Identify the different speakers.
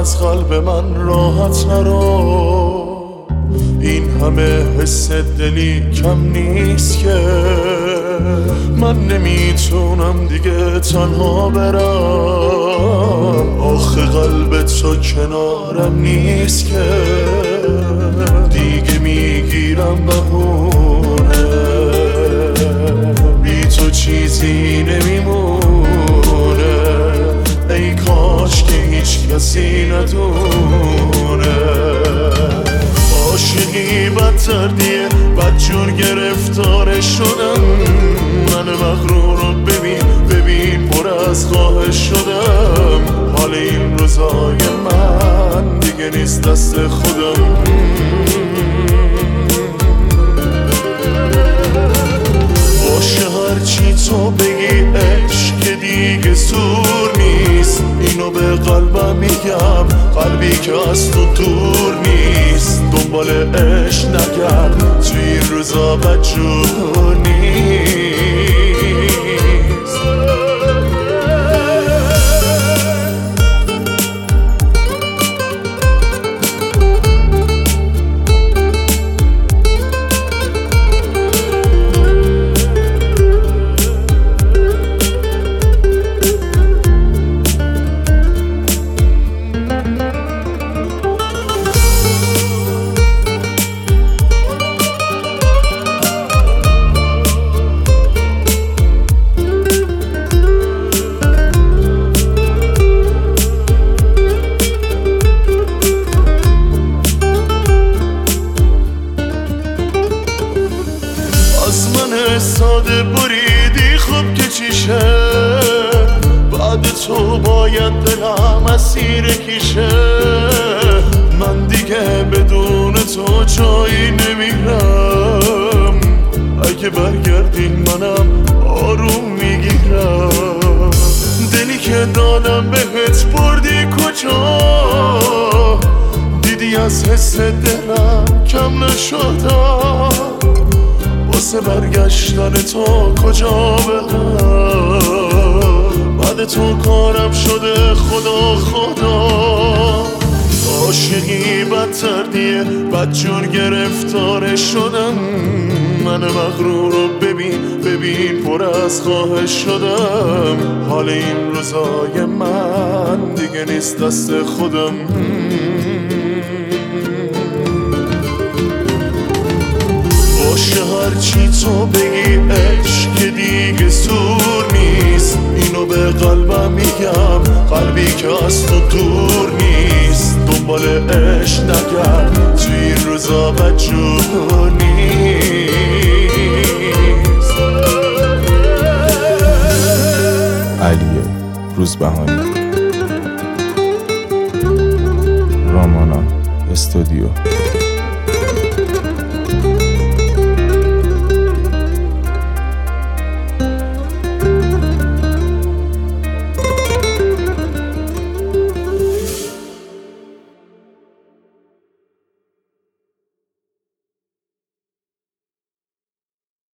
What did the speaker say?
Speaker 1: از قلب من راحت نرو. این همه حس دلی کم نیست که من نمیتونم دیگه تنها برم. آخه قلب تو کنارم نیست که دیگه میگیرم بهونه. بی تو چیزی نمیمونه، ای کاش که هیچ کسی ندونه. عاشقی بدتر دیه، بدجور گرفتار شدم. من مغرور رو ببین پر از خواهش شدم. حال این روزای من دیگه نیست دست خودم. باشه هرچی تو بگی عشق دیگه زور نیست. اینو به قلبم میگم، قلبی که از تو دور نیست. دنبال عشق نگرد، توی این روزا بدجور نیست. ساده بریدی خب که چیشه، بعد تو باید دلم اسیر کیشه. من دیگه بدون تو جایی نمیرم، اگه برگردی منم آروم میگیرم. دلی که دادم بهت بردی کجا، دیدی از حس دلم کم نشدم. واسه برگشتن تو کجا برم، بعد تو کارم شده خدا خدا. عاشقی بدتر دیه، بدجور گرفتار شدم. من مغرور رو ببین پر از خواهش شدم. حال این روزای من دیگه نیست دست خودم. باشه هرچی تو بگی عشق دیگه زور نیست. اینو به قلبم میگم، قلبی که از تو دور نیست. دنبال عشق نگرد، توی این روزا بدجور نیست.
Speaker 2: علی روزبهانی، رامانا استودیو.